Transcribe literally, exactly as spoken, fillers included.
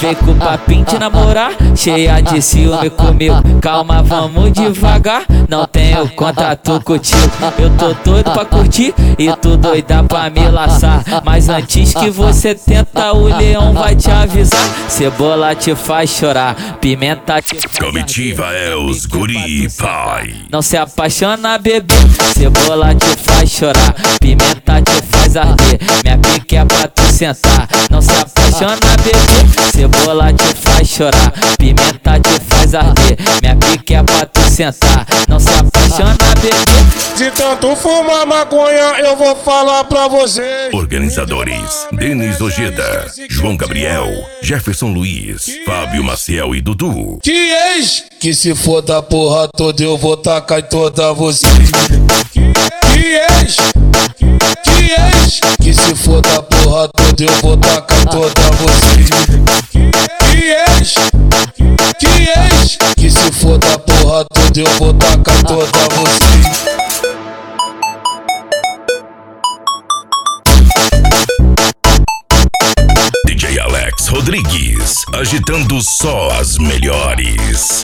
Vem com o papinho de namorar, cheia de ciúme comigo. Calma, vamos devagar, não tenho contato contigo. Eu tô doido pra curtir e tu doida pra me laçar. Mas antes que você tenta, o leão vai te avisar. Cebola te faz chorar, pimenta te faz Comitiva é os guri, pai. Não se apaixona, bebê. Cebola te faz chorar, pimenta te faz arder. Minha pique é pra tu sentar. Não se apaixona, bebê. Cebola te faz chorar, pimenta te faz arder. Minha pique é pra tu sentar. Não se apaixona, bebê. De tanto fumar maconha, eu vou falar pra vocês. Organizadores: Denis Ojeda, João Gabriel, Jefferson Luiz, Fábio Maciel e Dudu. Que ex, que se for da porra toda, eu vou tacar em toda vocês. Que ex, que ex, que se for da porra toda, eu vou tacar em toda vocês. Que ex, que ex, que se for da porra toda, eu vou tacar em toda vocês. D J Alex Rodrigues, agitando só as melhores.